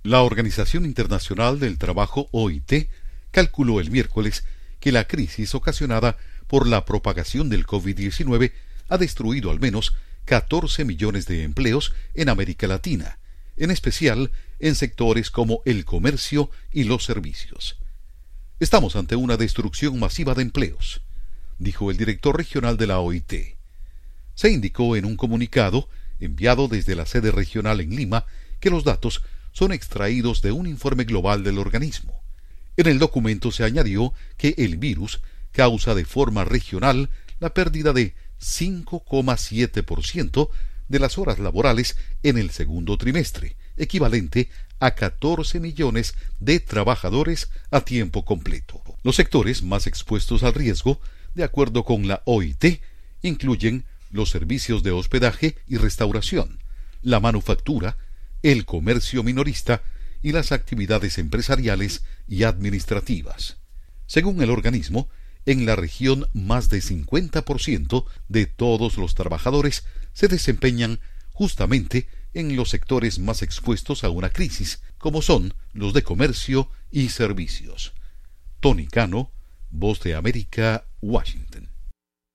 La Organización Internacional del Trabajo, OIT, calculó el miércoles que la crisis ocasionada por la propagación del COVID-19 ha destruido al menos 14 millones de empleos en América Latina, en especial en sectores como el comercio y los servicios. Estamos ante una destrucción masiva de empleos, dijo el director regional de la OIT. Se indicó en un comunicado enviado desde la sede regional en Lima que los datos son extraídos de un informe global del organismo. En el documento se añadió que el virus causa de forma regional la pérdida de 5,7% de las horas laborales en el segundo trimestre, equivalente a 14 millones de trabajadores a tiempo completo. Los sectores más expuestos al riesgo, de acuerdo con la OIT, incluyen los servicios de hospedaje y restauración, la manufactura, el comercio minorista y las actividades empresariales y administrativas. Según el organismo, en la región más de 50% de todos los trabajadores se desempeñan justamente en los sectores más expuestos a una crisis, como son los de comercio y servicios. Tony Cano, Voz de América, Washington.